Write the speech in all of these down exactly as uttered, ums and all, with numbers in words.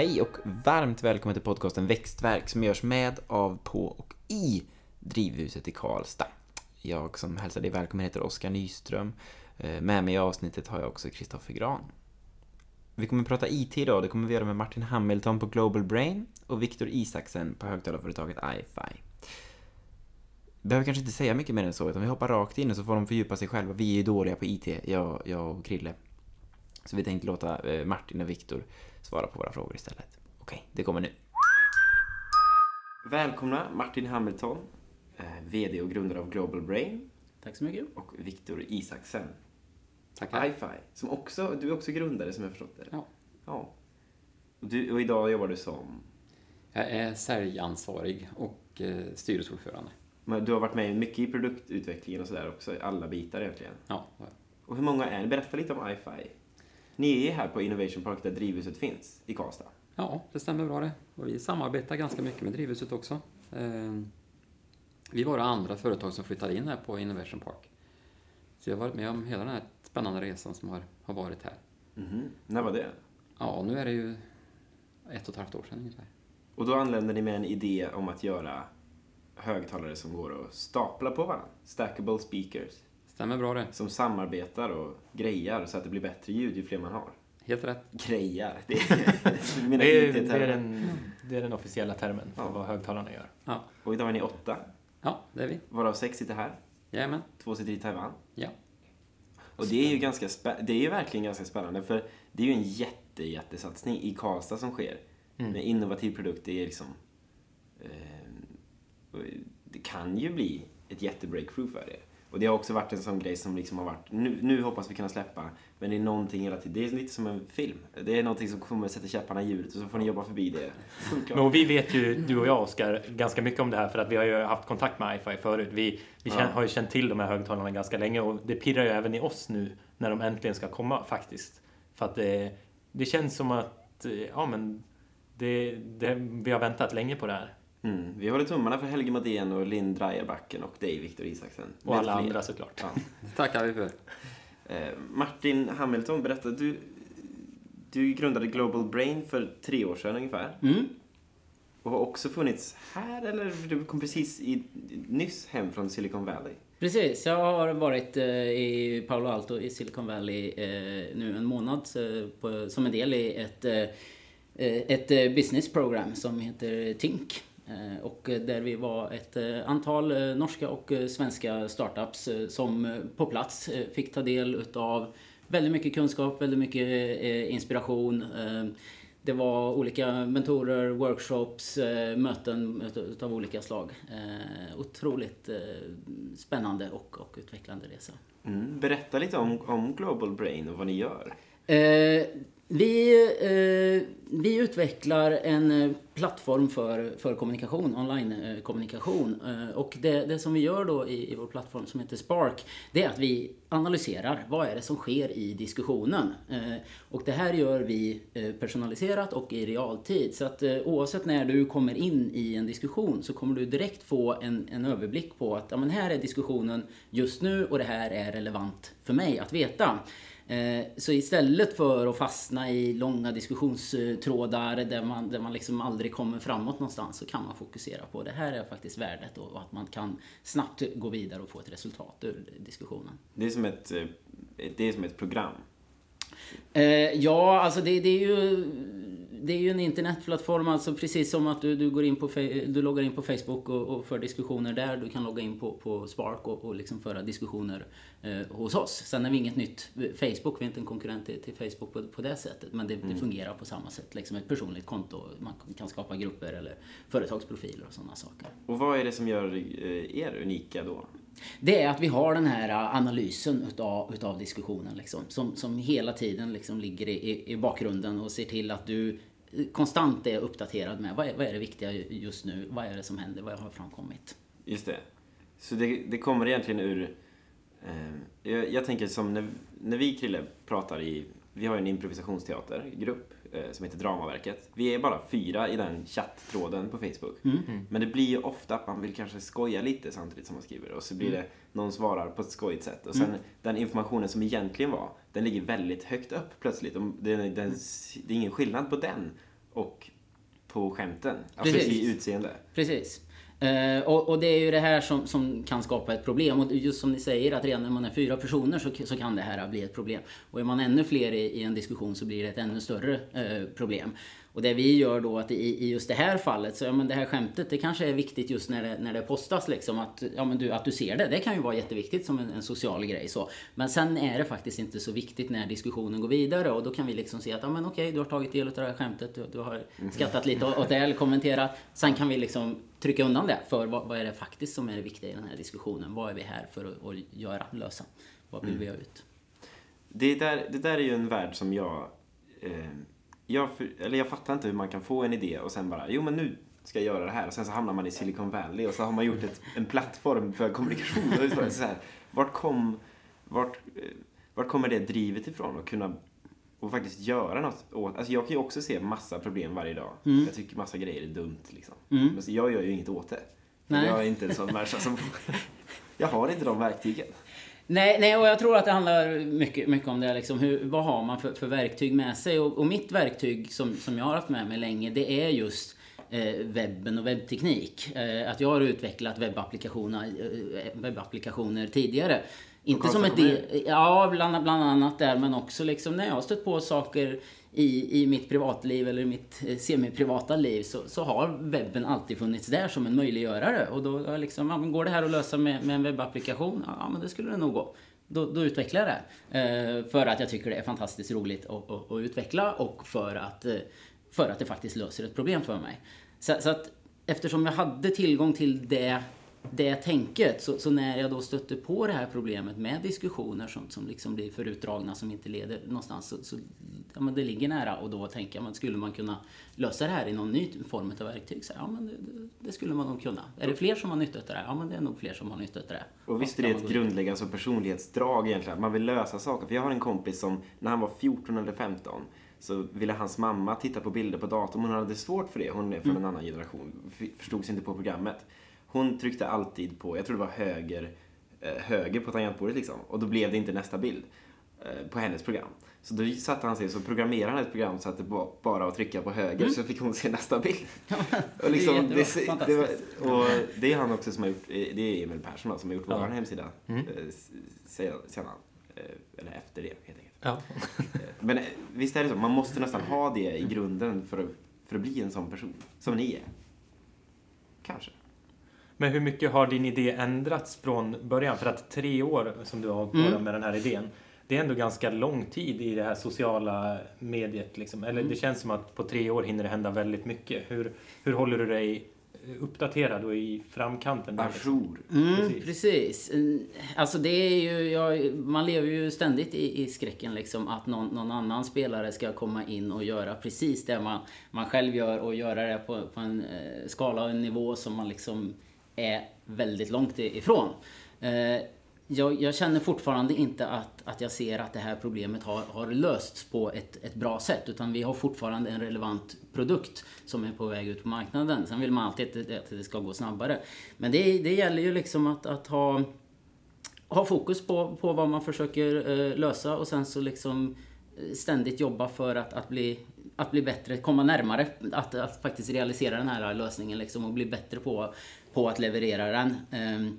Hej och varmt välkommen till podcasten Växtverk som görs med, av, på och i Drivhuset i Karlstad. Jag som hälsar dig välkommen heter Oskar Nyström. Med mig i avsnittet har jag också Kristoffer Gran. Vi kommer att prata I T idag. Det kommer vi göra med Martin Hamilton på Global Brain och Viktor Isaksen på högtalarföretaget iFi. Behöver kanske inte säga mycket mer än så, utan vi hoppar rakt in och så får de fördjupa sig själva. Vi är ju dåliga på I T, jag, jag och Krille. Så vi tänkte låta Martin och Viktor svara på våra frågor istället. Okej, det kommer nu. Välkomna Martin Hamilton, vd och grundare av Global Brain. Tack så mycket. Och Viktor Isaksen. Tackar. iFi, som också, du är också grundare som jag förstått det. Ja. Ja. Och, du, och idag jobbar du som? Jag är säljansvarig och eh, styrelseordförande. Men du har varit med mycket i produktutvecklingen och sådär också, i alla bitar egentligen. Ja. Och hur många är ni? Berätta lite om iFi. Ni är här på Innovation Park där Drivhuset finns, i Karlstad. Ja, det stämmer bra det. Och vi samarbetar ganska mycket med Drivhuset också. Eh, vi var andra företag som flyttade in här på Innovation Park. Så jag har varit med om hela den här spännande resan som har, har varit här. Mm-hmm. När var det? Ja, nu är det ju ett och ett halvt år sedan ungefär. Och då anlände ni med en idé om att göra högtalare som går att stapla på varandra. Stackable speakers. Stämmer bra det. Som samarbetar och grejar så att det blir bättre ljud ju fler man har. Helt rätt. Grejar. Det är, det är, det är, den, det är den officiella termen för ja. vad högtalarna gör. Ja. Och idag är ni åtta. Ja, det är vi. Varav sex sitter här. Jajamän. Två sitter i Taiwan. Ja. Och det är ju ganska spä- det är ju verkligen ganska spännande, för det är ju en jätte, jättesatsning i Karlstad som sker. Mm. Med innovativ produkt, det är liksom eh, det kan ju bli ett jättebreakthrough för er. Och det har också varit en sån grej som liksom har varit, nu, nu hoppas vi kunna släppa, men det är någonting hela tiden, det är lite som en film. Det är någonting som kommer att sätta käpparna i hjulet och så får ni jobba förbi det. Men vi vet ju, du och jag Oskar, ganska mycket om det här för att vi har ju haft kontakt med iFi förut. Vi, vi känn, ja. har ju känt till de här högtalarna ganska länge och det pirrar ju även i oss nu när de äntligen ska komma faktiskt. För att det, det känns som att ja, men det, det, vi har väntat länge på det här. Mm. Vi håller tummarna för Helge Madén och Linn Dreierbacken och dig, Viktor Isaksen. Och alla fler. Andra såklart. Ja. Tackar vi för. Eh, Martin Hamilton, berätta, du, du grundade Global Brain för tre år sedan ungefär. Mm. Och har också funnits här, eller du kom precis i, nyss hem från Silicon Valley? Precis, jag har varit eh, i Palo Alto i Silicon Valley eh, nu en månad eh, på, som en del i ett, eh, ett business program som heter Tink. Och där vi var ett antal norska och svenska startups som på plats fick ta del av väldigt mycket kunskap, väldigt mycket inspiration. Det var olika mentorer, workshops, möten av olika slag. Otroligt spännande och, och utvecklande resa. Mm. Berätta lite om, om Global Brain och vad ni gör. Eh, vi, eh, vi utvecklar en plattform för, för kommunikation, online-kommunikation. Eh, och det, det som vi gör då i, i vår plattform som heter Spark, det är att vi analyserar vad är det som sker i diskussionen. Eh, och det här gör vi eh, personaliserat och i realtid. Så att eh, oavsett när du kommer in i en diskussion så kommer du direkt få en, en överblick på att ja, men här är diskussionen just nu och det här är relevant för mig att veta. Så istället för att fastna i långa diskussionstrådar där man, där man liksom aldrig kommer framåt någonstans, så kan man fokusera på det här är faktiskt värdet och att man kan snabbt gå vidare och få ett resultat ur diskussionen. Det är som ett, det är som ett program. Ja, alltså det, det är ju det är ju en internetplattform, alltså precis som att du, du, går in på, du loggar in på Facebook och, och för diskussioner där. Du kan logga in på, på Spark och, och liksom föra diskussioner eh, hos oss. Sen är vi inget nytt Facebook, vi är inte en konkurrent till, till Facebook på, på det sättet. Men det, mm. det fungerar på samma sätt, liksom ett personligt konto. Man kan skapa grupper eller företagsprofiler och sådana saker. Och vad är det som gör er unika då? Det är att vi har den här analysen utav, utav diskussionen liksom, som, som hela tiden liksom ligger i, i bakgrunden och ser till att du konstant är uppdaterad med vad är, vad är det viktiga just nu, vad är det som händer, vad har framkommit. Just det. Så det, det kommer egentligen ur eh, jag, jag tänker som när, när vi Krille pratar i, vi har en improvisationsteatergrupp eh, som heter Dramaverket. Vi är bara fyra i den chatttråden på Facebook. Mm. Mm. Men det blir ju ofta att man vill kanske skoja lite samtidigt som man skriver. Och så blir det, någon svarar på ett skojigt sätt. Och sen mm. den informationen som egentligen var, den ligger väldigt högt upp plötsligt. Och det, den, det är ingen skillnad på den och på skämten. Alltså Precis. i utseende. Precis. Uh, och, och det är ju det här som, som kan skapa ett problem. Och just som ni säger, att redan när man är fyra personer så, så kan det här bli ett problem. Och är man ännu fler i, i en diskussion så blir det ett ännu större uh, problem. Och det vi gör då att i, i just det här fallet, så ja, men det här skämtet, det kanske är viktigt just när det, när det postas liksom, att, ja, men du, att du ser det. Det kan ju vara jätteviktigt som en, en social grej så. Men sen är det faktiskt inte så viktigt när diskussionen går vidare, och då kan vi liksom se att ja, men okej, du har tagit del av det här skämtet, du, du har skrattat lite åt det eller kommenterat. Sen kan vi liksom trycka undan det för vad, vad är det faktiskt som är det viktiga i den här diskussionen. Vad är vi här för att, att göra, lösa? Vad vill mm. vi ha ut? Det där, det där är ju en värld som jag... Eh... Jag, eller jag fattar inte hur man kan få en idé och sen bara, jo men nu ska jag göra det här. Och sen så hamnar man i Silicon Valley och så har man gjort ett, en plattform för kommunikation. Och så här, vart, kom, vart, vart kommer det drivet ifrån? Och kunna och faktiskt göra något åt. Alltså jag kan ju också se massa problem varje dag. Mm. Jag tycker massa grejer är dumt liksom. Mm. Men jag gör ju inget åt det. För jag är inte en sån människa som... jag har inte de verktygen. Nej, nej, och jag tror att det handlar mycket, mycket om det. Liksom, hur, vad har man för, för verktyg med sig? Och, och mitt verktyg som, som jag har haft med mig länge, det är just eh, webben och webbteknik. Eh, att jag har utvecklat webbapplikationer, eh, webbapplikationer tidigare. Inte som ett del, ja, bland, bland annat där, men också liksom när jag har stött på saker i, i mitt privatliv eller i mitt semi-privata liv, så, så har webben alltid funnits där som en möjliggörare. Och då liksom, ja, men går det här att lösa med, med en webbapplikation? Ja, men det skulle det nog gå. Då, då utvecklar jag det. Eh, för att jag tycker det är fantastiskt roligt att, att, att utveckla, och för att, för att det faktiskt löser ett problem för mig. Så, så att eftersom jag hade tillgång till det det tänket, så, så när jag då stötte på det här problemet med diskussioner som, som liksom blir för utdragna, som inte leder någonstans, så, så ja, men det ligger nära, och då tänker jag, men skulle man kunna lösa det här i någon ny form av verktyg? Så, ja, men det, det, det skulle man nog kunna. Är det fler som har nyttat det här? Ja, men det är nog fler som har nyttat det här. Och visst är det ett grundläggande så personlighetsdrag egentligen, man vill lösa saker. För jag har en kompis som, när han var fjorton eller femton, så ville hans mamma titta på bilder på datorn. Hon hade svårt för det, hon är från mm. en annan generation, förstod sig inte på programmet. Hon tryckte alltid på, jag tror det var höger, eh, höger på tangentbordet liksom. Och då blev det inte nästa bild eh, på hennes program. Så då satte han sig, så programmerade han ett program så att det var bara att trycka på höger, mm. så fick hon se nästa bild. Och liksom, det, det, det, var, och det är han också som har gjort, det är Emil Persson som har gjort ja. vår hemsida mm. eh, senare, eh, eller efter det helt enkelt. Ja. Men visst är det så, man måste nästan ha det i grunden för att, för att bli en sån person som ni är. Kanske. Men hur mycket har din idé ändrats från början? För att tre år som du har hållit mm. med den här idén, det är ändå ganska lång tid i det här sociala mediet. Liksom. Eller mm. det känns som att på tre år hinner det hända väldigt mycket. Hur, hur håller du dig uppdaterad och i framkanten? Ajour. Mm, precis. precis. Alltså det är ju, jag, man lever ju ständigt i, i skräcken liksom, att någon, någon annan spelare ska komma in och göra precis det man, man själv gör, och göra det på, på en eh, skala och en nivå som man liksom är väldigt långt ifrån. Eh, jag, jag känner fortfarande inte att, att jag ser att det här problemet har, har lösts på ett, ett bra sätt, utan vi har fortfarande en relevant produkt som är på väg ut på marknaden. Sen vill man alltid att det, att det ska gå snabbare. Men det, det gäller ju liksom att, att ha, ha fokus på, på vad man försöker eh, lösa, och sen så liksom ständigt jobba för att, att, bli, att bli bättre, komma närmare att, att faktiskt realisera den här lösningen liksom, och bli bättre på, på att leverera den. Eh,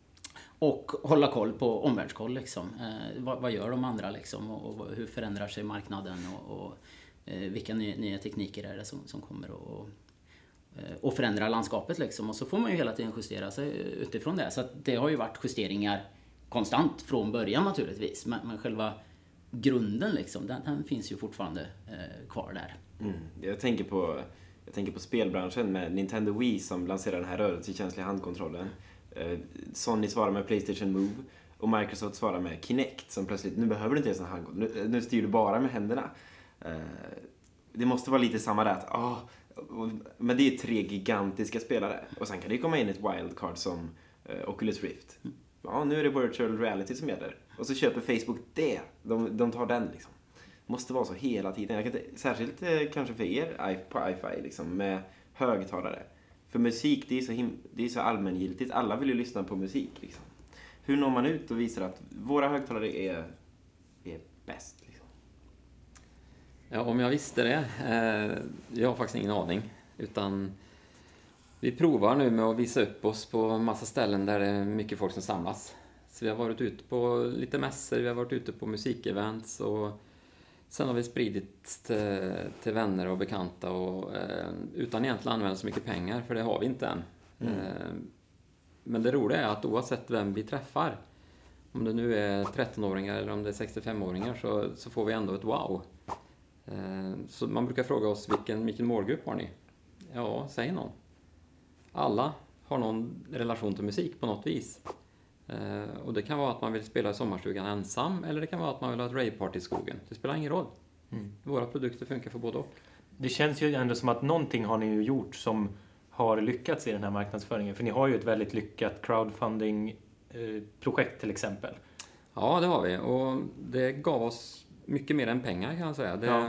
Och hålla koll på omvärldskoll liksom. Eh, vad, vad gör de andra liksom? Och, och hur förändrar sig marknaden? Och, och eh, vilka nya, nya tekniker är det som, som kommer att eh, och förändra landskapet liksom. Och så får man ju hela tiden justera sig utifrån det. Så att det har ju varit justeringar konstant från början naturligtvis. Men, men själva grunden liksom, den, den finns ju fortfarande eh, kvar där. Mm. Jag tänker på, jag tänker på spelbranschen med Nintendo Wii som lanserar den här rörelsekänsliga handkontrollen. Sony svarar med PlayStation Move och Microsoft svarar med Kinect, som plötsligt, nu behöver du inte ens en handkontroll, nu, nu styr du bara med händerna. Det måste vara lite samma där att, oh, men det är tre gigantiska spelare, och sen kan det komma in ett wildcard som uh, Oculus Rift. Ja, nu är det virtual reality som gäller, och så köper Facebook det, de, de tar den liksom. Måste vara så hela tiden. Jag kan inte, särskilt eh, kanske för er på iFi liksom, med högtalare. För musik, det är så, him- det är så allmängiltigt. Alla vill ju lyssna på musik. Liksom. Hur når man ut och visar att våra högtalare är, är bäst? Liksom? Ja, om jag visste det. Eh, jag har faktiskt ingen aning. Utan vi provar nu med att visa upp oss på massa ställen där det är mycket folk som samlas. Så vi har varit ute på lite mässor, vi har varit ute på musikevents och sen har vi spridit till, till vänner och bekanta och, eh, utan egentligen använda så mycket pengar, för det har vi inte än. Mm. Eh, men det roliga är att oavsett vem vi träffar, om det nu är trettonåringar eller om det är sextiofemåringar, så, så får vi ändå ett wow. Eh, så man brukar fråga oss, vilken, vilken målgrupp har ni? Ja, säg någon. Alla har någon relation till musik på något vis. Uh, och det kan vara att man vill spela i sommarstugan ensam, eller det kan vara att man vill ha ett raveparty i skogen. Det spelar ingen roll. Mm. Våra produkter funkar för både och. Det känns ju ändå som att någonting har ni ju gjort som har lyckats i den här marknadsföringen. För ni har ju ett väldigt lyckat crowdfunding-projekt till exempel. Ja, det har vi. Och det gav oss mycket mer än pengar, kan jag säga. Det, ja.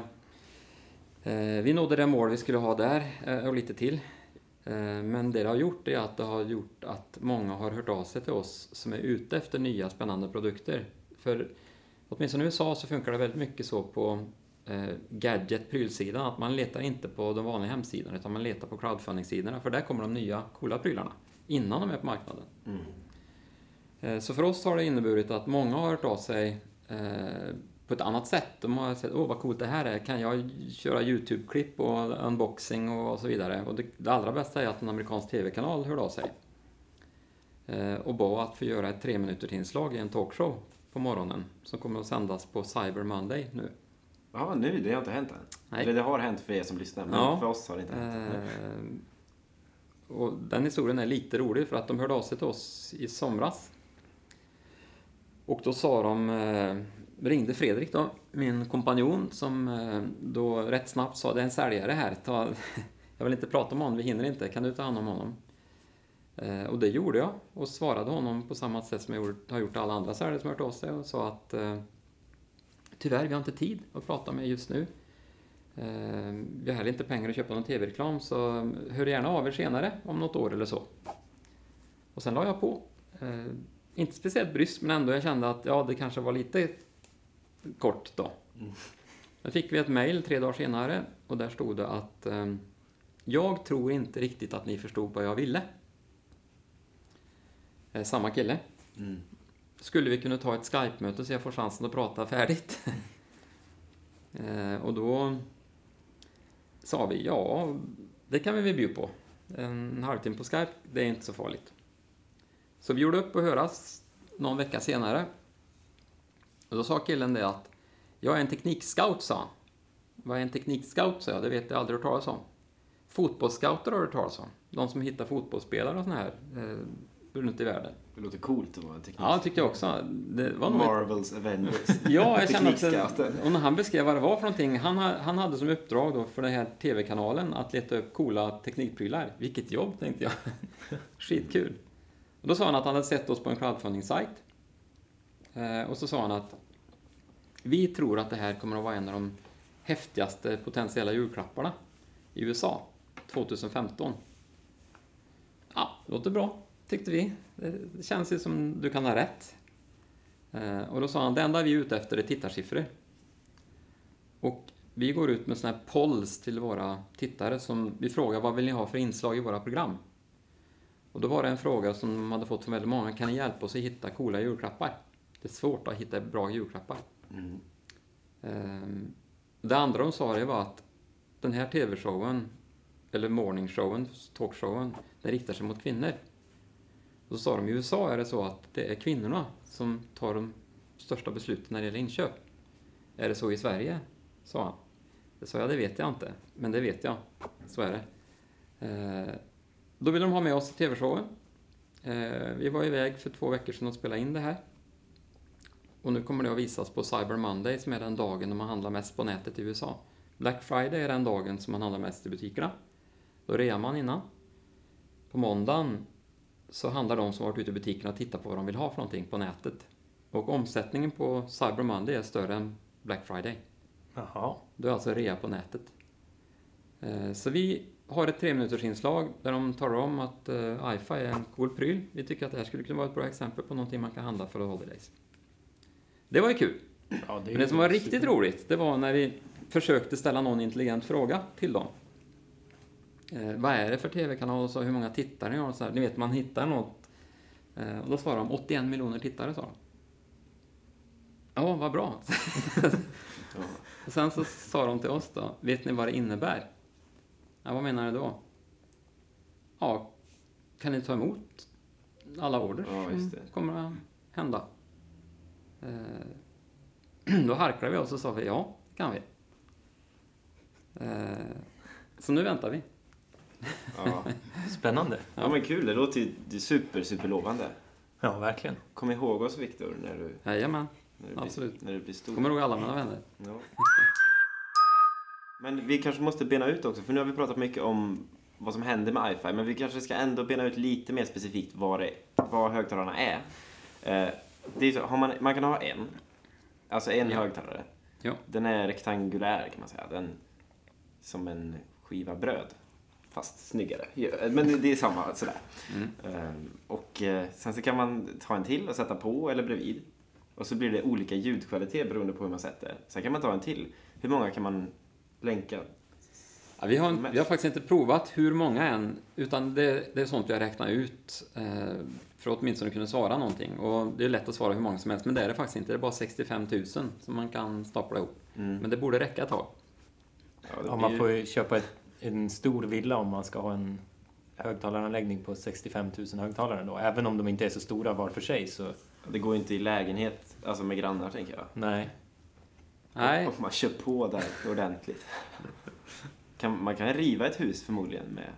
uh, vi nådde det mål vi skulle ha där uh, och lite till. Men det det har gjort är att det har gjort att många har hört av sig till oss som är ute efter nya spännande produkter. För åtminstone i U S A så funkar det väldigt mycket så på eh, gadget-prylsidan, att man letar inte på de vanliga hemsidorna utan man letar på crowdfunding-sidorna, för där kommer de nya coola prylarna innan de är på marknaden. Mm. Eh, så för oss har det inneburit att många har hört av sig eh, på ett annat sätt. De har sagt, åh vad coolt det här är, kan jag köra YouTube-klipp och unboxing och så vidare. Och det, det allra bästa är att en amerikansk tv-kanal hörde av sig eh, och bad att få göra ett tre minuters inslag i en talkshow på morgonen som kommer att sändas på Cyber Monday nu. Ja, nu, det har inte hänt än. Nej. Eller det har hänt för er som lyssnar, men ja, för oss har det inte hänt. Eh, och den historien är lite rolig, för att de hörde av sig till oss i somras. Och då sa de, eh, ringde Fredrik då, min kompanjon, som eh, då rätt snabbt sa, det är en säljare här, ta, jag vill inte prata om honom, vi hinner inte, kan du ta hand om honom? Eh, och det gjorde jag, och svarade honom på samma sätt som jag har gjort alla andra säljare som har hört av sig, och sa att eh, tyvärr, vi har inte tid att prata med just nu. Eh, vi har heller inte pengar att köpa någon tv-reklam, så hör gärna av er senare om något år eller så. Och sen la jag på. Eh, inte speciellt bryst, men ändå jag kände att ja, det kanske var lite kort då. Mm. Sen fick vi ett mejl tre dagar senare, och där stod det att eh, jag tror inte riktigt att ni förstod vad jag ville. Eh, samma kille. Mm. Skulle vi kunna ta ett Skype-möte så jag får chansen att prata färdigt? eh, och då sa vi, ja, det kan vi väl bjuda på. En halvtimme på Skype, det är inte så farligt. Så vi gjorde upp och höras någon vecka senare. Och då sa killen det att jag är en teknikscout, sa han. Vad är en teknikscout, sa jag? Det vet jag aldrig hört talas om. Fotbollsscouter har du hört talas om. De som hittar fotbollsspelare och såna här eh, runt i världen. Det låter coolt att vara en teknik. Ja, tyckte jag också. Det var Marvels ett... Avengers. Ja, jag kände att och när han beskrev vad det var för någonting, han, han hade som uppdrag då för den här tv-kanalen att leta upp coola teknikprylar. Vilket jobb, tänkte jag. Skitkul. Och då sa han att han hade sett oss på en crowdfunding-sajt. Eh, och så sa han att vi tror att det här kommer att vara en av de häftigaste potentiella julklapparna i U S A tjugohundrafemton. Ja, det låter bra, tyckte vi. Det känns ju som du kan ha rätt. Eh, och då sa han, det enda vi är ute efter är tittarsiffror. Och vi går ut med såna här polls till våra tittare som vi frågar, vad vill ni ha för inslag i våra program? Och då var det en fråga som de hade fått från väldigt många, kan ni hjälpa oss att hitta coola julklappar? Det är svårt att hitta bra julklappar. Mm. Eh, det andra de sa det var att den här tv-showen, eller morningshowen, talkshowen, den riktar sig mot kvinnor. Och så sa de, i U S A är det så att det är kvinnorna som tar de största besluten när det gäller inköp. Är det så i Sverige? Sa han. Det sa jag, det vet jag inte. Men det vet jag. Så är det. Eh, då ville de ha med oss i tv-showen. Eh, vi var iväg för två veckor sedan och spelade in det här. Och nu kommer det att visas på Cyber Monday, som är den dagen när man handlar mest på nätet i U S A. Black Friday är den dagen som man handlar mest i butikerna. Då rear man innan. På måndagen så handlar de som varit ute i butikerna och tittar på vad de vill ha för någonting på nätet. Och omsättningen på Cyber Monday är större än Black Friday. Jaha. Då är alltså rea på nätet. Så vi har ett tre minuters inslag där de talar om att I F A är en cool pryl. Vi tycker att det här skulle kunna vara ett bra exempel på någonting man kan handla för holidays. Det var ju kul. Ja, det Men det som var riktigt super. roligt, det var när vi försökte ställa någon intelligent fråga till dem. Eh, vad är det för tv-kanal och så, hur många tittare ni har och så här. Ni vet, man hittar något. Eh, och då svarade de åttioen miljoner tittare, sa de. Ja, vad bra. Och sen så sa de till oss då, vet ni vad det innebär? Ja, vad menar du då? Ja, kan ni ta emot alla order Ja, just det. som kommer att hända? Eh, då harklade vi oss och sa vi, ja, det kan vi. Eh, så nu väntar vi. Ja. Spännande. Ja, men kul. Det låter ju det är super, super lovande. Ja, verkligen. Kom ihåg oss, Viktor, när du, Jajamän, när du, absolut. blir, när du blir stor. Kommer ihåg alla mina vänner. Ja. Men vi kanske måste bena ut också, för nu har vi pratat mycket om vad som händer med iFi, men vi kanske ska ändå bena ut lite mer specifikt vad, det, vad högtalarna är. Eh, det är så, har man, man kan ha en, alltså en Ja. högtalare. Ja. Den är rektangulär, kan man säga. Den som en skiva bröd, fast snyggare. Ja, men det är samma sådär. Mm. Eh, och eh, sen så kan man ta en till och sätta på eller bredvid. Och så blir det olika ljudkvalitet beroende på hur man sätter. Sen kan man ta en till. Hur många kan man länka? Ja, vi, har, vi har faktiskt inte provat hur många än, utan det, det är sånt vi har räknat ut eh, för att åtminstone kunna svara någonting. Och det är lätt att svara hur många som helst, men det är det faktiskt inte. Det är bara sextiofem tusen som man kan stapla ihop. Mm. Men det borde räcka ett tag. Ja, det Ja, blir man får ju köpa ett, en stor villa om man ska ha en högtalaranläggning på sextiofem tusen högtalare då. Även om de inte är så stora var för sig så... Det går inte i lägenhet, alltså med grannar, tänker jag. Nej. Nej, Och man kör på där ordentligt. Kan, man kan riva ett hus förmodligen med,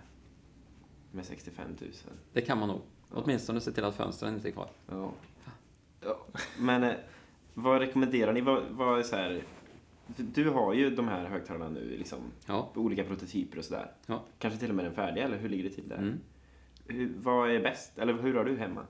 med sextiofem tusen. det kan man nog. Åtminstone se till att fönstren inte är kvar. Ja. Ja. Men eh, vad rekommenderar ni? Vad, vad är så här... Du har ju de här högtalarna nu liksom, Ja. på olika prototyper och sådär. Ja. Kanske till och med den färdiga, eller hur ligger det till där? Mm. Hur, vad är bäst? Eller hur har du hemma?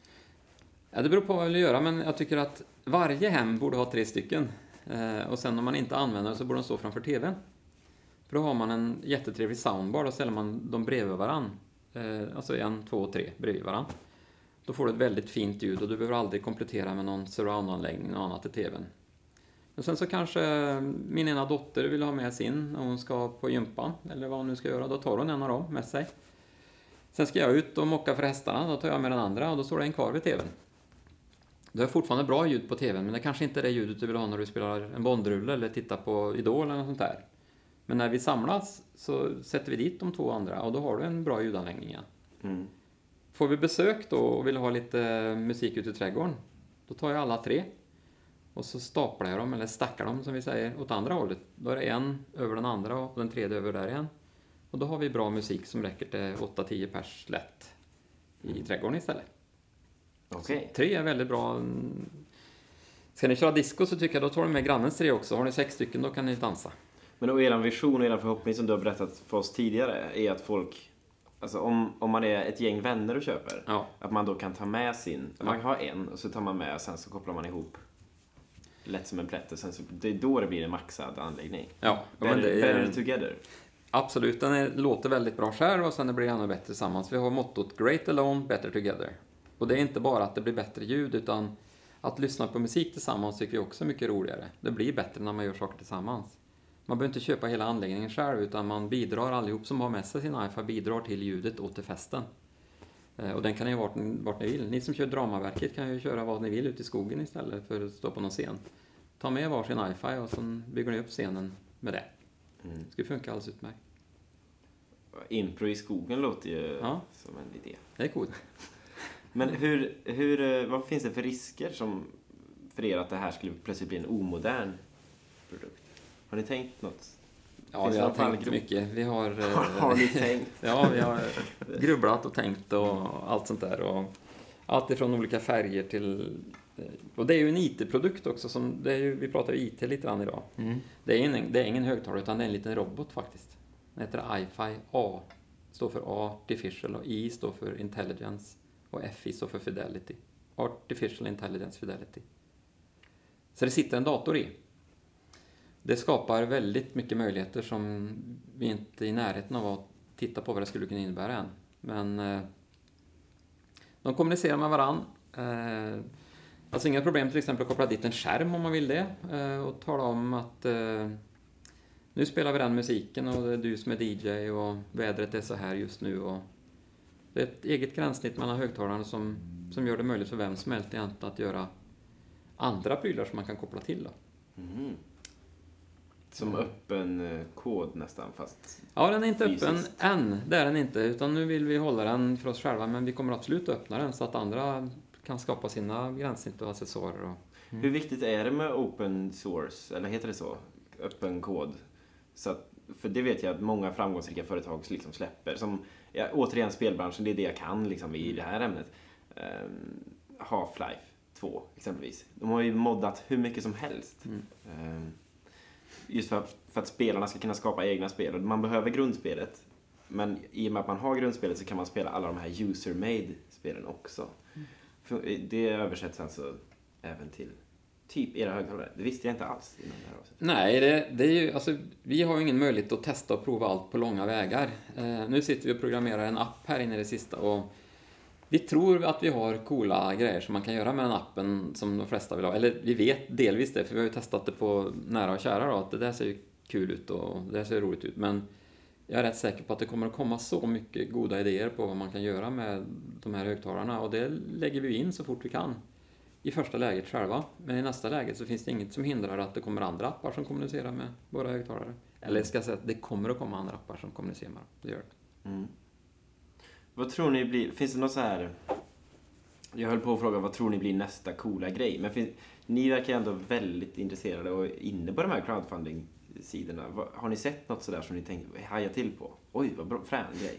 Ja, det beror på vad jag vill göra, men jag tycker att varje hem borde ha tre stycken. Eh, och sen om man inte använder det så borde de stå framför tvn. För då har man en jättetrevlig soundbar, då ställer man dem bredvid varann. Eh, alltså en, två, tre bredvid varann. Då får du ett väldigt fint ljud och du behöver aldrig komplettera med någon surround-anläggning och annat i tvn. Men sen så kanske min ena dotter vill ha med sin när hon ska på gympan, eller vad hon nu ska göra. Då tar hon en av dem med sig. Sen ska jag ut och mocka för hästarna, då tar jag med den andra och då står det en kvar vid tvn. Du har fortfarande bra ljud på tvn, men det kanske inte är det ljudet du vill ha när du spelar en bondrulle eller tittar på Idol eller något sånt där. Men när vi samlas så sätter vi dit de två andra och då har du en bra ljudanläggning igen. Mm. Får vi besök då och vill ha lite musik ute i trädgården, då tar jag alla tre och så staplar jag dem, eller stackar dem som vi säger, åt andra hållet. Då är det en över den andra och den tredje över där igen. Och då har vi bra musik som räcker till åtta tio pers lätt i trädgården istället. Okej. Okay. Tre är väldigt bra. Ska ni köra disco så tycker jag då tar ni med grannens tre också. Har ni sex stycken då kan ni dansa. Men och er vision och er förhoppning som du har berättat för oss tidigare är att folk, alltså om, om man är ett gäng vänner och köper, Ja. att man då kan ta med sin, man kan ha en och så tar man med och sen så kopplar man ihop lätt som en plätt och sen så, det är då det blir en maxad anläggning. Ja, Better, men det är, better together. absolut, den är, låter väldigt bra själv och sen blir det ännu bättre tillsammans. Vi har mottot Great Alone, Better Together. Och det är inte bara att det blir bättre ljud utan att lyssna på musik tillsammans tycker vi också är mycket roligare. Det blir bättre när man gör saker tillsammans. Man behöver inte köpa hela anläggningen själv utan man bidrar allihop som har med sig sin iFi bidrar till ljudet och till festen. Och den kan ni vart, vart ni vill. Ni som kör Dramaverket kan ju köra vad ni vill ute i skogen istället för att stå på någon scen. Ta med varsin iFi och så bygger ni upp scenen med det. Mm. Det skulle funka alldeles utmärkt. Impro i skogen låter ju Ja. som en idé. Det är coolt. Men hur, hur, vad finns det för risker som för er att det här skulle plötsligt bli en omodern produkt? Har ni tänkt något? Ja, Finns vi det har någon tänkt fallgrop? mycket. Vi har, eh, Har ni tänkt? ja, vi har grubblat och tänkt och allt sånt där. Och allt ifrån olika färger till... Och det är ju en I T-produkt också. Som, det är ju, vi pratar ju I T lite grann idag. Mm. Det är, ingen, det är ingen högtalare utan det är en liten robot faktiskt. Den heter iFi A. Står för Artificial och I står för Intelligence. Och F I står för Fidelity. Artificial Intelligence Fidelity. Så det sitter en dator i. Det skapar väldigt mycket möjligheter som vi inte är i närheten av att titta på vad det skulle kunna innebära än. Men eh, de kommunicerar med varann. Eh, alltså inga problem till exempel att koppla dit en skärm om man vill det. Eh, och tala om att eh, nu spelar vi den musiken och det är du som är D J och vädret är så här just nu. Och det är ett eget gränssnitt mellan högtalarna som, som gör det möjligt för vem som helst egentligen att göra andra prylar som man kan koppla till. Då. Mm. Som öppen kod nästan, fast ja, den är inte fysiskt. öppen än, det är den inte, utan nu vill vi hålla den för oss själva, men vi kommer absolut öppna den så att andra kan skapa sina gränssnitt och accessorer. Och... Mm. Hur viktigt är det med open source, eller heter det så? Öppen kod? Så att, för det vet jag att många framgångsrika företag liksom släpper. Som, ja, återigen, spelbranschen, det är det jag kan liksom, i det här ämnet. Um, Half-Life två exempelvis. De har ju moddat hur mycket som helst. Mm. Um, just för att, för att spelarna ska kunna skapa egna spel. Och man behöver grundspelet. Men i och med att man har grundspelet så kan man spela alla de här user-made-spelen också. Mm. För det översätts alltså även till typ era högtalare. Det visste jag inte alls innan det här avsnittet. Nej, det, det är ju, alltså, vi har ju ingen möjlighet att testa och prova allt på långa vägar. Eh, nu sitter vi och programmerar en app här inne i det sista och vi tror att vi har coola grejer som man kan göra med den appen som de flesta vill ha. Eller vi vet delvis det, för vi har ju testat det på nära och kära då, att det där ser ju kul ut och det där ser roligt ut. Men jag är rätt säker på att det kommer att komma så mycket goda idéer på vad man kan göra med de här högtalarna och det lägger vi in så fort vi kan. I första läget själva, men i nästa läge så finns det inget som hindrar att det kommer andra appar som kommunicerar med våra högtalare. Eller ska jag säga att det kommer att komma andra appar som kommunicerar med dem. Det gör det. Mm. Vad tror ni blir, finns det något så här, jag höll på att fråga vad tror ni blir nästa coola grej, men finns, ni verkar ändå väldigt intresserade och inne på de här crowdfunding-sidorna. Har ni sett något sådär som ni tänkte haja till på? Oj, vad bra, frän grej.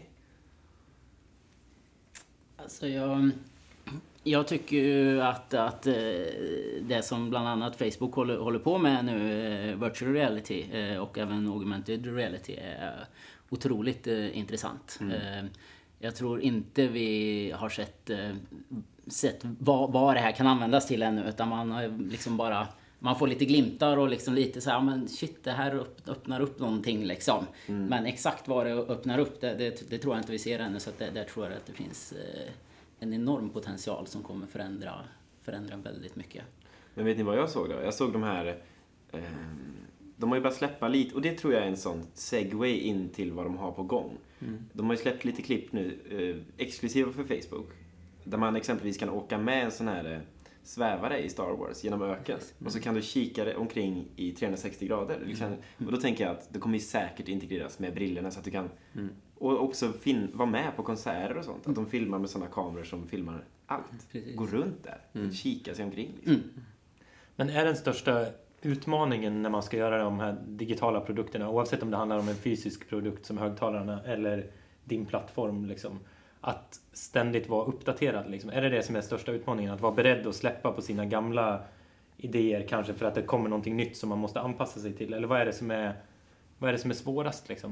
Alltså jag... Jag tycker ju att, att det som bland annat Facebook håller, håller på med nu, virtual reality och även augmented reality, är otroligt intressant. Mm. Jag tror inte vi har sett, sett vad, vad det här kan användas till ännu, utan man har liksom bara... Man får lite glimtar och liksom lite så här, men shit, det här öppnar upp någonting liksom. Mm. Men exakt vad det öppnar upp, det, det, det tror jag inte vi ser ännu, så att det, där tror jag att det finns... en enorm potential som kommer förändra, förändra väldigt mycket. Men vet ni vad jag såg då? Jag såg de här... Eh, de har ju börjat släppa lite, och det tror jag är en sån segway in till vad de har på gång. Mm. De har ju släppt lite klipp nu, eh, exklusiva för Facebook. Där man exempelvis kan åka med en sån här eh, svävare i Star Wars genom öken. Mm. Och så kan du kika omkring i trehundrasextio grader. Liksom. Mm. Och då tänker jag att det kommer ju säkert integreras med brillorna så att du kan... Mm. Och också fin- vara med på konserter och sånt. Att de filmar med sådana kameror som filmar allt. Precis. Gå runt där. Mm. Kika sig omkring. Liksom. Mm. Men är den största utmaningen när man ska göra de här digitala produkterna, oavsett om det handlar om en fysisk produkt som högtalarna eller din plattform, liksom, att ständigt vara uppdaterad? Liksom. Är det det som är största utmaningen? Att vara beredd att släppa på sina gamla idéer kanske för att det kommer någonting nytt som man måste anpassa sig till? Eller vad är det som är, vad är, det som är svårast liksom?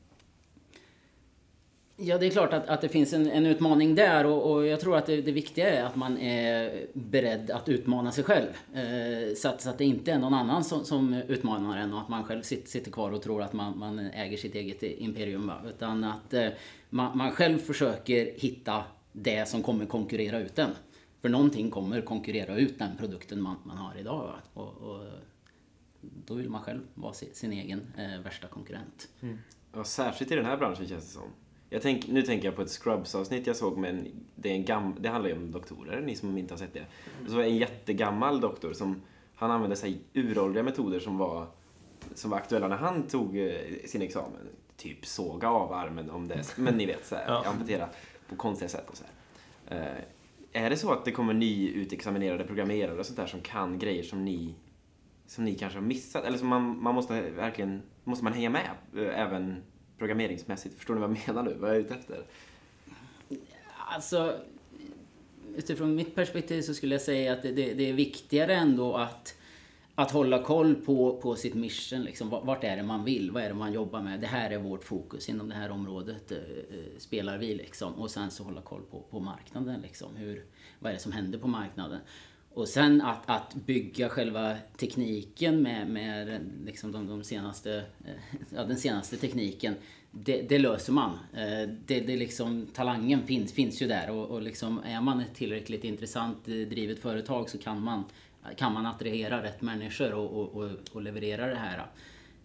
Ja, det är klart att, att det finns en, en utmaning där och, och jag tror att det, det viktiga är att man är beredd att utmana sig själv. Eh, så, att, så att det inte är någon annan som, som utmanar en och att man själv sitter, sitter kvar och tror att man, man äger sitt eget imperium. Va? Utan att eh, man, man själv försöker hitta det som kommer konkurrera ut den. För någonting kommer konkurrera ut den produkten man, man har idag. Va? Och, och då vill man själv vara sin, sin egen eh, värsta konkurrent. Mm. Ja, särskilt i den här branschen känns det som. Jag tänk, nu tänker jag på ett Scrubs-avsnitt jag såg, men det, är en gam, det handlar ju om doktorer, ni som inte har sett det. Det var en jättegammal doktor som, han använde sig uråldriga metoder som var, som var aktuella när han tog sin examen. Typ såga av armen om det, men ni vet, så här, ja. amputera på konstiga sätt och så här. Uh, är det så att det kommer nyutexaminerade programmerare och sånt där som kan grejer som ni, som ni kanske har missat? Eller som man, man måste verkligen, måste man hänga med uh, även programmeringsmässigt? Förstår ni vad jag menar nu? Vad är jag ute efter? Alltså, utifrån mitt perspektiv så skulle jag säga att det, det, det är viktigare ändå att, att hålla koll på, på sitt mission. Liksom. Vart är det man vill? Vad är det man jobbar med? Det här är vårt fokus inom det här området. Eh, spelar vi liksom. Och sen så hålla koll på, på marknaden. Liksom. Hur, vad är det som händer på marknaden? Och sen att, att bygga själva tekniken med, med liksom de, de senaste, ja, den senaste tekniken, det, det löser man. Det, det liksom, talangen finns, finns ju där och, och liksom, är man ett tillräckligt intressant drivet företag så kan man, kan man attrahera rätt människor och, och, och, och leverera det här.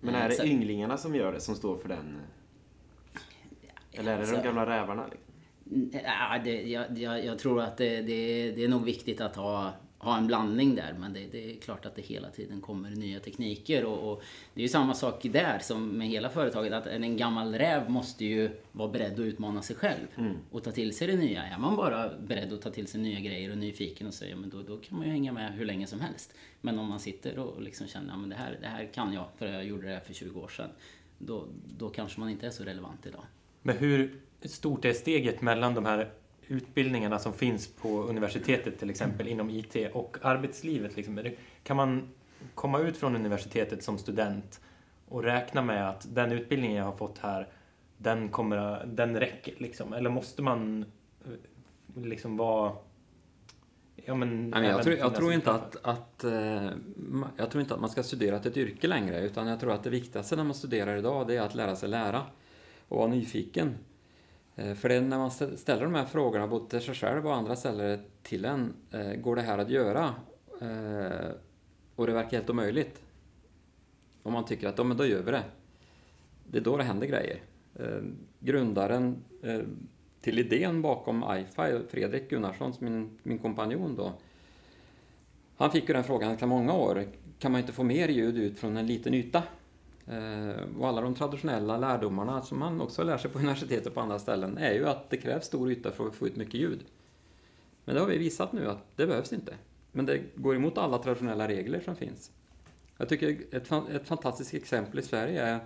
Men är det ynglingarna som gör det, som står för den? Eller är det de gamla rävarna? Ja, det, jag, jag, jag tror att det, det, det är nog viktigt att ha, ha en blandning där. Men det, det är klart att det hela tiden kommer nya tekniker. Och, och det är ju samma sak där som med hela företaget. Att en gammal räv måste ju vara beredd att utmana sig själv. Mm. Och ta till sig det nya. Är man bara beredd att ta till sig nya grejer och nyfiken och säga, men då, då kan man ju hänga med hur länge som helst. Men om man sitter och liksom känner, ja, men det här, det här kan jag, för jag gjorde det här för tjugo år sedan. Då, då kanske man inte är så relevant idag. Men hur stort är steget mellan de här utbildningarna som finns på universitetet till exempel inom I T och arbetslivet? Liksom? Kan man komma ut från universitetet som student och räkna med att den utbildningen jag har fått här, den, kommer, den räcker? Liksom? Eller måste man liksom vara... Ja, men, Nej, men jag, tror, jag, tror inte att, att, eh, jag tror inte att man ska studera till ett yrke längre, utan jag tror att det viktigaste när man studerar idag, det är att lära sig lära och vara nyfiken. Eh, för det är när man ställer de här frågorna både till sig själv och andra ställer det till en, eh, går det här att göra? Eh, och det verkar helt omöjligt. Om man tycker att ja, men då gör vi det. Det är då det händer grejer. Eh, grundaren eh, till idén bakom iFi, Fredrik Gunnarsson, min, min kompanjon då, han fick ju den frågan ganska många år. Kan man inte få mer ljud ut från en liten yta? Eh, och alla de traditionella lärdomarna som man också lär sig på universitetet och på andra ställen är ju att det krävs stor yta för att få ut mycket ljud. Men det har vi visat nu att det behövs inte. Men det går emot alla traditionella regler som finns. Jag tycker ett, ett fantastiskt exempel i Sverige är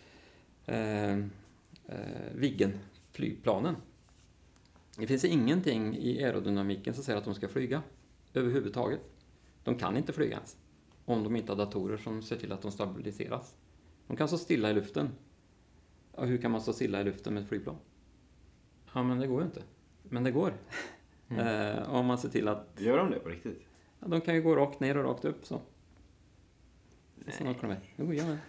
eh, eh, Viggen, flygplanen. Det finns ingenting i aerodynamiken som säger att de ska flyga överhuvudtaget. De kan inte flyga ens om de inte har datorer som ser till att de stabiliseras. De kan stå stilla i luften. Ja, hur kan man stå stilla i luften med ett flygplan? Ja, men det går ju inte. Men det går. Mm. eh, om man ser till att... Gör de det på riktigt? Ja, de kan ju gå rakt ner och rakt upp så. Nej. Så något med. Jo, ja, men.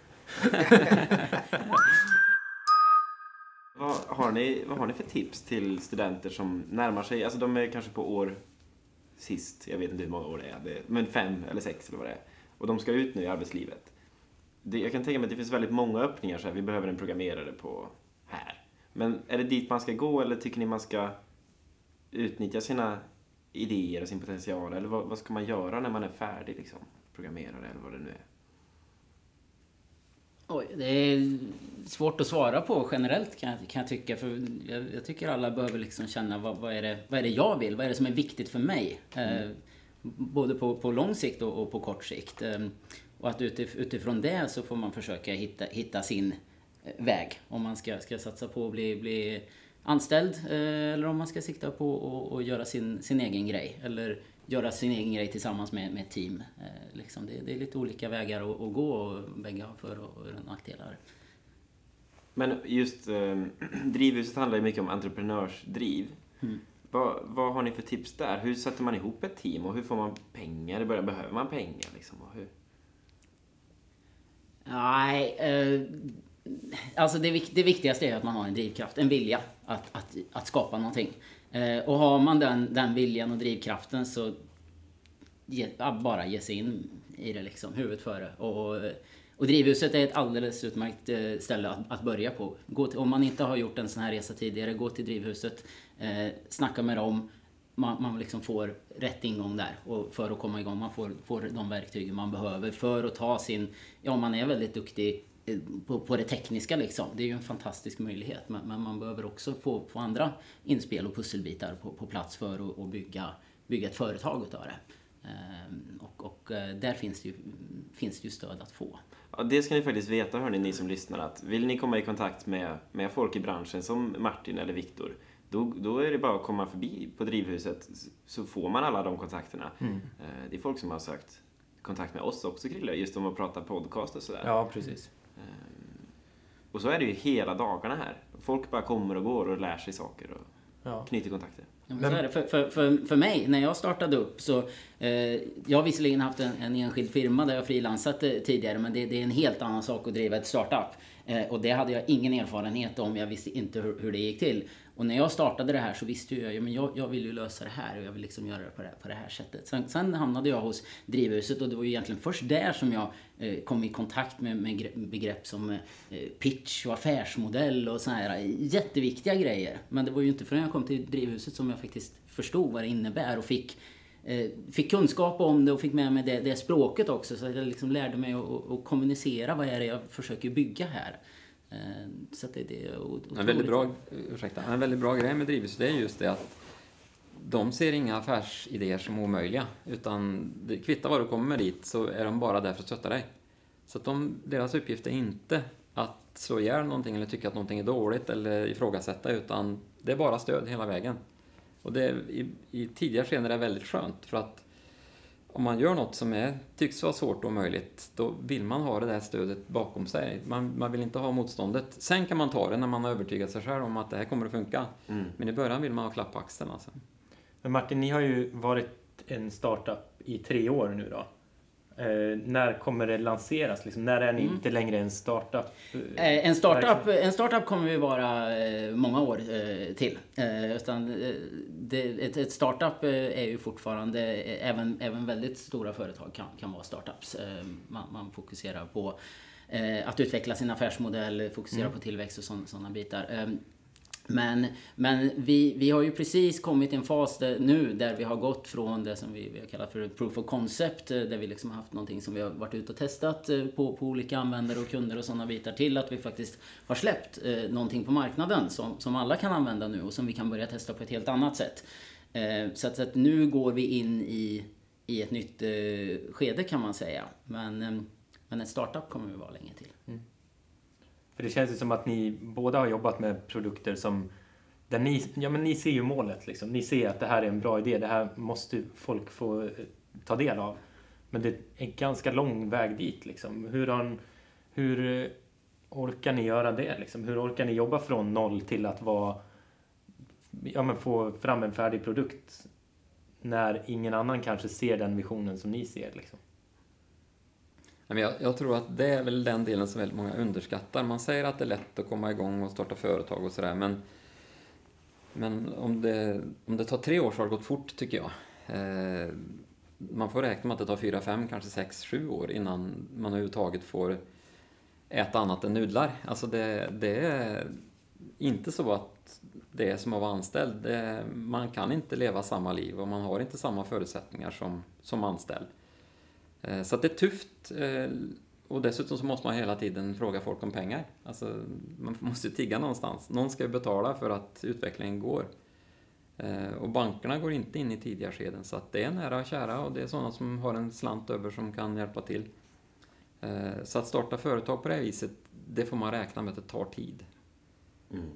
Vad har ni, vad har ni för tips till studenter som närmar sig, alltså de är kanske på år sist, jag vet inte hur många år det är, det, men fem eller sex eller vad det är, och de ska ut nu i arbetslivet. Det, jag kan tänka mig att det finns väldigt många öppningar, så här, vi behöver en programmerare på här. Men är det dit man ska gå, eller tycker ni man ska utnyttja sina idéer och sin potential, eller vad, vad ska man göra när man är färdig liksom, programmerare eller vad det nu är? Oj, det är svårt att svara på generellt kan jag, kan jag tycka. För jag, jag tycker alla behöver liksom känna vad, vad, är det, vad är det jag vill? Vad är det som är viktigt för mig? Mm. Eh, både på, på lång sikt och, och på kort sikt. Eh, och att utif, utifrån det så får man försöka hitta, hitta sin väg. Om man ska, ska satsa på att bli, bli anställd eh, eller om man ska sikta på att göra sin, sin egen grej. Eller göra sin egen grej tillsammans med, med ett team. Eh, liksom det, det är lite olika vägar att, att gå och bägge har för- och nackdelar. Men just eh, drivhuset handlar ju mycket om entreprenörsdriv. Mm. Vad, vad har ni för tips där? Hur sätter man ihop ett team och hur får man pengar? I början behöver man pengar liksom. Och hur? Nej, eh, alltså det, det viktigaste är att man har en drivkraft, en vilja att, att, att skapa någonting. Eh, och har man den, den viljan och drivkraften så ge, bara ge sig in i det liksom, huvudet före. Och, och drivhuset är ett alldeles utmärkt ställe att, att börja på. Gå till, om man inte har gjort en sån här resa tidigare, gå till drivhuset, eh, snacka med dem. Man, man liksom får rätt ingång där och för att komma igång. Man får, får de verktyg man behöver för att ta sin... Ja, man är väldigt duktig på, på det tekniska liksom. Det är ju en fantastisk möjlighet. Men, men man behöver också få, få andra inspel och pusselbitar på, på plats för att och bygga, bygga ett företag utav det. Ehm, och, och där finns det, ju, finns det ju stöd att få. Ja, det ska ni faktiskt veta, hörni, ni som lyssnar, att vill ni komma i kontakt med, med folk i branschen som Martin eller Viktor, Då, då är det bara att komma förbi på drivhuset, så får man alla de kontakterna. Mm. Det är folk som har sökt kontakt med oss också, Krille, just om att prata podcast och sådär. Ja, precis. Och så är det ju hela dagarna här. Folk bara kommer och går och lär sig saker och ja. knyter kontakter. Ja, men så är det. För, för, för, för mig, när jag startade upp så... Eh, jag har visserligen haft en, en enskild firma där jag frilansat eh, tidigare, men det, det är en helt annan sak att driva ett startup. Eh, och det hade jag ingen erfarenhet om, jag visste inte hur, hur det gick till. Och när jag startade det här så visste jag ju, men jag, jag vill ju lösa det här och jag vill liksom göra det på det, på det här sättet. Sen, sen hamnade jag hos Drivhuset och det var ju egentligen först där som jag eh, kom i kontakt med, med begrepp som eh, pitch och affärsmodell och såna här jätteviktiga grejer. Men det var ju inte förrän jag kom till Drivhuset som jag faktiskt förstod vad det innebär och fick eh, fick kunskap om det och fick med mig det, det språket också, så jag liksom lärde mig att, att kommunicera vad är det jag försöker bygga här. Så att det, det är en väldigt bra, ursäkta, en väldigt bra grej med Drivhuset är just det att de ser inga affärsidéer som omöjliga, utan det kvittar vad du kommer med dit så är de bara där för att stötta dig. Så att de, deras uppgift är inte att slå ihjäl någonting eller tycka att någonting är dåligt eller ifrågasätta, utan det är bara stöd hela vägen. Och det är, i, i tidigare skeenden är det väldigt skönt, för att om man gör något som är, tycks vara svårt och omöjligt, då vill man ha det där stödet bakom sig. Man, man vill inte ha motståndet. Sen kan man ta det när man har övertygat sig själv om att det här kommer att funka. Mm. Men i början vill man ha klapp på axeln. Alltså. Men Martin, ni har ju varit en startup i tre år nu då. Eh, när kommer det lanseras? Liksom, när är ni mm. inte längre en startup? Eh, en, startup en startup kommer vi vara eh, många år eh, till. Eh, utan, eh, det, ett, ett startup eh, är ju fortfarande, eh, även, även väldigt stora företag kan, kan vara startups. Eh, man, man fokuserar på eh, att utveckla sin affärsmodell, fokusera mm. på tillväxt och sådana bitar. Eh, Men, men vi, vi har ju precis kommit i en fas där, nu där vi har gått från det som vi, vi har kallat för proof of concept, där vi liksom har haft någonting som vi har varit ute och testat på, på olika användare och kunder och sådana bitar, till att vi faktiskt har släppt eh, någonting på marknaden som, som alla kan använda nu och som vi kan börja testa på ett helt annat sätt. Eh, så, att, så att nu går vi in i, i ett nytt eh, skede kan man säga. Men, eh, men ett startup kommer vi vara länge till. Mm. För det känns ju som att ni båda har jobbat med produkter som, där ni, ja men ni ser ju målet liksom. Ni ser att det här är en bra idé, det här måste folk få ta del av. Men det är en ganska lång väg dit liksom. Hur, har, hur orkar ni göra det liksom? Hur orkar ni jobba från noll till att vara, ja men få fram en färdig produkt när ingen annan kanske ser den visionen som ni ser liksom? Jag, jag tror att det är väl den delen som väldigt många underskattar. Man säger att det är lätt att komma igång och starta företag och sådär, men, men om, det, om det tar tre år så har det gått fort tycker jag. Eh, man får räkna med att det tar fyra, fem, kanske sex, sju år innan man överhuvudtaget får äta annat än nudlar. Alltså det, det är inte så att det är som att vara anställd. Det, man kan inte leva samma liv och man har inte samma förutsättningar som, som anställd. Så att det är tufft, och dessutom så måste man hela tiden fråga folk om pengar. Alltså, man måste tigga någonstans. Någon ska ju betala för att utvecklingen går. Och bankerna går inte in i tidiga skeden, så att det är nära och kära och det är sådana som har en slant över som kan hjälpa till. Så att starta företag på det här viset, det får man räkna med att det tar tid. Mm.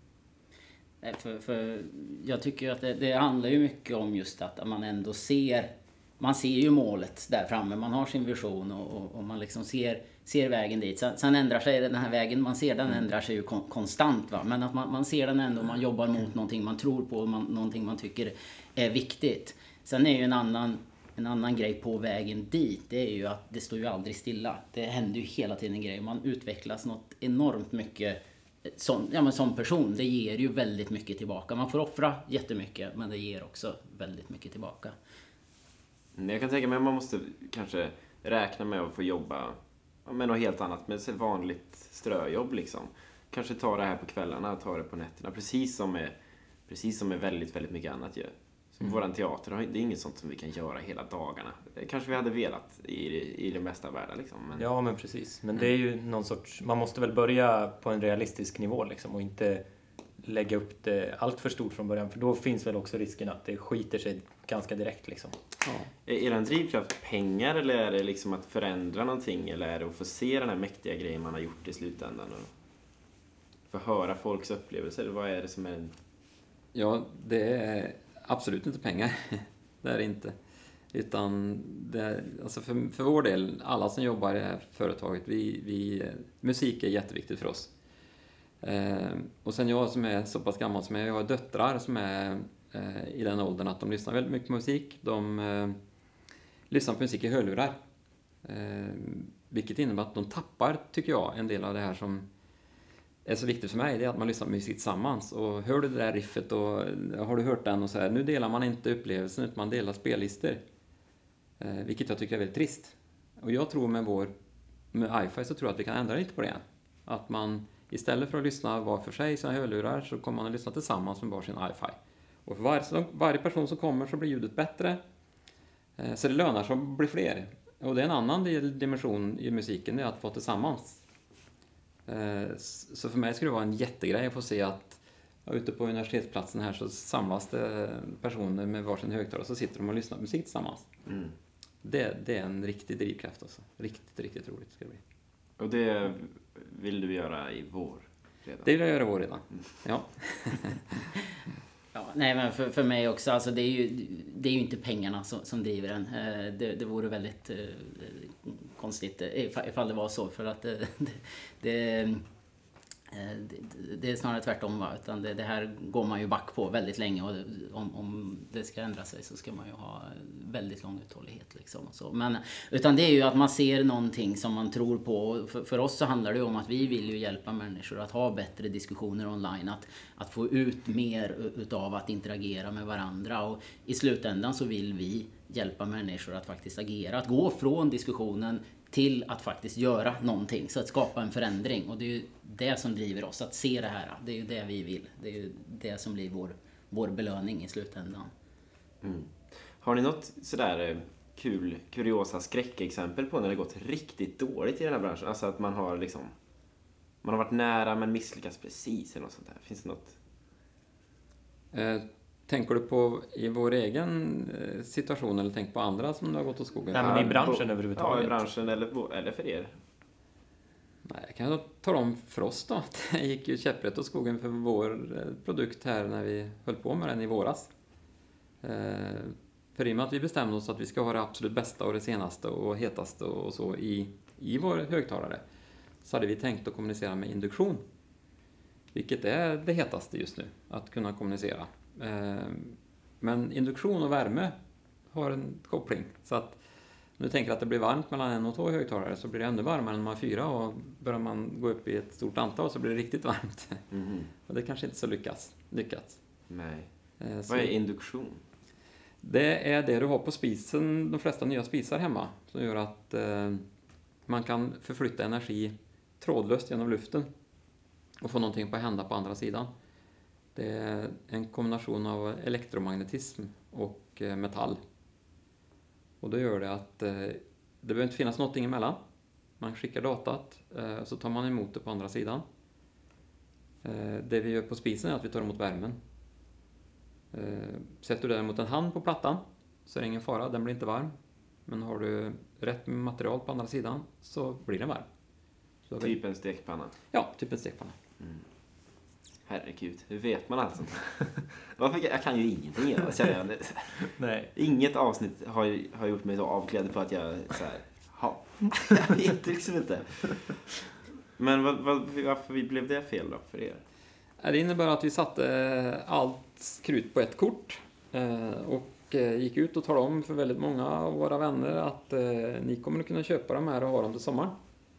För, för jag tycker ju att det, det handlar ju mycket om just att man ändå ser, man ser ju målet där framme, man har sin vision och, och, och man liksom ser, ser vägen dit. Sen, sen ändrar sig den här vägen, man ser den ändrar sig ju kon, konstant va? Men att man, man ser den ändå, man jobbar mot någonting man tror på, man, någonting man tycker är viktigt. Sen är ju en annan, en annan grej på vägen dit, det är ju att det står ju aldrig stilla. Det händer ju hela tiden grejer, man utvecklas något enormt mycket som, ja, men som person. Det ger ju väldigt mycket tillbaka. Man får offra jättemycket, men det ger också väldigt mycket tillbaka. Jag kan tänka mig att man måste kanske räkna med att få jobba med något helt annat, med ett vanligt ströjobb liksom. Kanske ta det här på kvällarna, ta det på nätterna, precis som är, precis som är väldigt, väldigt mycket annat gör. Som mm. våran teater, det är inget sånt som vi kan göra hela dagarna. Det kanske vi hade velat i, i det mesta världen liksom. Men... Ja, men precis. Men det är ju någon sorts, man måste väl börja på en realistisk nivå liksom och inte lägga upp det allt för stort från början, för då finns väl också risken att det skiter sig ganska direkt liksom. Ja. Är det en drivkraft pengar, eller är det liksom att förändra någonting, eller är det att få se den här mäktiga grejen man har gjort i slutändan och få höra folks upplevelser, eller vad är det som är en... Ja, det är absolut inte pengar. Det är det inte. Utan det är, alltså för, för vår del, alla som jobbar i det här företaget, vi, vi, musik är jätteviktigt för oss. Eh, och sen jag som är så pass gammal som jag, jag har döttrar som är eh, i den åldern att de lyssnar väldigt mycket på musik. De eh, lyssnar på musik i hörlurar. Eh, vilket innebär att de tappar, tycker jag, en del av det här som är så viktigt för mig, det är att man lyssnar på musik tillsammans. Och hör du det där riffet och har du hört den och så här, nu delar man inte upplevelsen utan man delar spellistor. Eh, vilket jag tycker är väldigt trist. Och jag tror med vår, med iFi så tror jag att vi kan ändra lite på det. Att man istället för att lyssna var för sig sina hörlurar så kommer man att lyssna tillsammans med varsin iFi. Och för varje, varje person som kommer så blir ljudet bättre. Eh, så det lönar sig att bli fler. Och det är en annan dimension i musiken, det är att vara tillsammans. Så för mig skulle det vara en jättegrej att få se att ja, ute på universitetsplatsen här så samlas det personer med varsin högtalare och så sitter de och lyssnar på musik tillsammans. Mm. Det, det är en riktig drivkraft alltså. Riktigt, riktigt roligt ska det bli. Och det vill du göra i vår redan? Det vill jag göra i vår redan, mm. ja. Ja, nej men för, för mig också, alltså det är ju, det är ju inte pengarna som, som driver den. Det, det vore väldigt eh, konstigt ifall det var så, för att det, det, det, det, det är snarare tvärtom, va? Utan det, det här går man ju back på väldigt länge, och om, om det ska ändra sig så ska man ju ha väldigt lång uthållighet liksom och så. Men utan det är ju att man ser någonting som man tror på. För, för oss så handlar det ju om att vi vill ju hjälpa människor att ha bättre diskussioner online, att, att få ut mer utav att interagera med varandra, och i slutändan så vill vi hjälpa människor att faktiskt agera, att gå från diskussionen till att faktiskt göra någonting, så att skapa en förändring. Och det är ju det som driver oss, att se det här. Det är ju det vi vill. Det är ju det som blir vår, vår belöning i slutändan. Mm. Har ni något sådär kul, kuriosa skräckexempel på när det gått riktigt dåligt i den här branschen? Alltså att man har liksom, man har varit nära men misslyckats precis eller något sånt där. Finns det något? Eh, tänker du på i vår egen situation eller tänk på andra som har gått åt skogen? Nej, men i branschen på, överhuvudtaget. Ja, i branschen eller, eller för er. Nej, jag kan tala om för oss då att det gick ju käpprätt åt skogen för vår produkt här när vi höll på med den i våras. Eh, för i och med att vi bestämde oss att vi ska ha det absolut bästa och det senaste och hetaste och så i, i vår högtalare, så hade vi tänkt att kommunicera med induktion. Vilket är det hetaste just nu, att kunna kommunicera. Eh, men induktion och värme har en koppling. Så att nu tänker att det blir varmt mellan en och två högtalare, så blir det ännu varmare än man har fyra, och börjar man gå upp i ett stort antal så blir det riktigt varmt. Mm. Och det kanske inte så lyckas, lyckats. Nej. Eh, Vad är induktion? Det är det du har på spisen, de flesta nya spisar hemma, som gör att eh, man kan förflytta energi trådlöst genom luften och få någonting på att hända på andra sidan. Det är en kombination av elektromagnetism och eh, metall. Och då gör det att eh, det behöver inte finnas någonting emellan. Man skickar datat, eh, så tar man emot det på andra sidan. Eh, det vi gör på spisen är att vi tar emot värmen. Eh, sätter du däremot en hand på plattan så är det ingen fara, den blir inte varm. Men har du rätt material på andra sidan så blir den varm. Så typ en stekpanna? Ja, typ en stekpanna. Mm. Herregud, hur vet man allt sånt här? Jag kan ju ingenting. Jag Nej. Inget avsnitt har, har gjort mig så avklädd på att jag så här, ha, jag vet liksom inte. Men vad, vad, varför blev det fel då för er? Det innebär att vi satte allt krut på ett kort och gick ut och talade om för väldigt många av våra vänner att ni kommer att kunna köpa de här och ha dem till sommaren.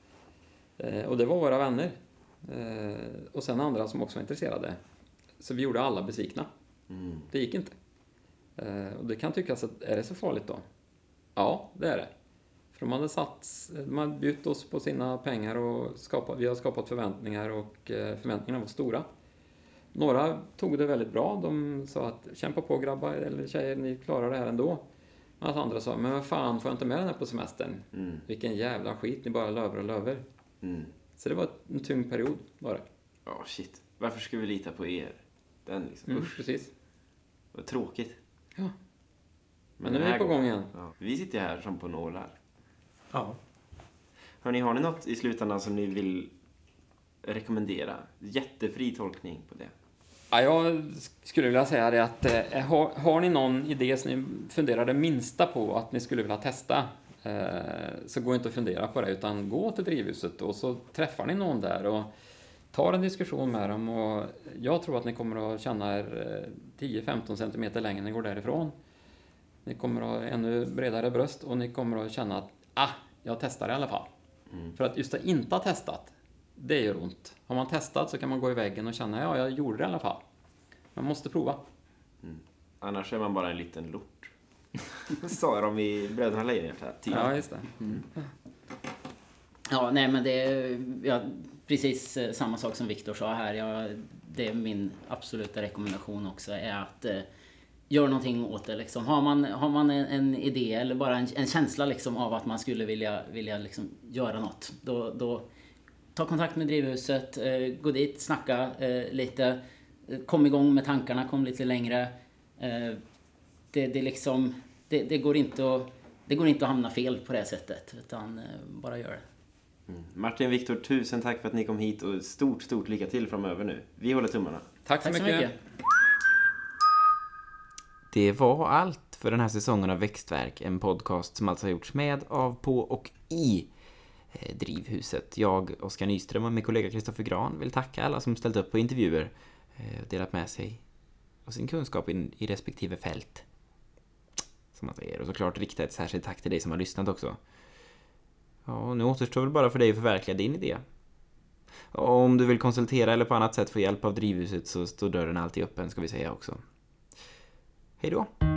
Och det var våra vänner. Och sen andra som också var intresserade. Så vi gjorde alla besvikna. Mm. Det gick inte. Och det kan tyckas att, är det så farligt då? Ja, det är det. För de hade satt, de hade bjudit oss på sina pengar och skapat, vi har skapat förväntningar, och förväntningarna var stora. Några tog det väldigt bra. De sa att kämpa på grabbar eller tjejer, ni klarar det här ändå. Men att andra sa, men vad fan, får jag inte med den här på semestern? Mm. Vilken jävla skit, ni bara löver och löver. Mm. Så det var en tung period var det. Ja, oh, shit. Varför ska vi lita på er? Den liksom, mm, precis. Vad tråkigt. Ja. Men, Men nu är vi på gång igen. Ja. Vi sitter här som på nålar. Ja. Hörrni, har ni något i slutändan som ni vill rekommendera? Jättefri tolkning på det. Ja, jag skulle vilja säga det att eh, har, har ni någon idé som ni funderar det minsta på att ni skulle vilja testa, så gå inte och fundera på det, utan gå till drivhuset och så träffar ni någon där och tar en diskussion med dem, och jag tror att ni kommer att känna er tio till femton centimeter längre när ni går därifrån. Ni kommer att ha ännu bredare bröst och ni kommer att känna att ah, jag testar i alla fall. Mm. För att just att inte ha testat, det gör ont. Har man testat så kan man gå i väggen och känna, ja, jag gjorde det i alla fall. Man måste prova. Mm. Annars är man bara en liten lort. Sa de i Bröderna Lejonhjärta. Ja, just det. Mm. Ja, nej men det är ja, precis samma sak som Viktor sa här. Jag, det är min absoluta rekommendation också, är att eh, gör någonting åt det. Liksom. Har man, har man en, en idé eller bara en, en känsla liksom, av att man skulle vilja, vilja liksom, göra något, då, då ta kontakt med Drivhuset, eh, gå dit, snacka eh, lite, kom igång med tankarna, kom lite längre. Eh, det, det, liksom, det, det, går inte att, det går inte att hamna fel på det sättet, utan eh, bara gör det. Mm. Martin och Viktor, tusen tack för att ni kom hit och stort, stort lycka till framöver nu. Vi håller tummarna. Tack så, Tack så mycket. mycket. Det var allt för den här säsongen av Växtverk, en podcast som alltså har gjorts med, av, på och i eh, Drivhuset. Jag, Oskar Nyström, och min kollega Kristoffer Gran vill tacka alla som ställt upp på intervjuer och eh, delat med sig av sin kunskap in, i respektive fält, som man säger. Och såklart rikta ett särskilt tack till dig som har lyssnat också. Ja, nu återstår väl bara för dig att förverkliga din idé. Och om du vill konsultera eller på annat sätt få hjälp av Drivhuset så står dörren alltid öppen, ska vi säga också. Hej då!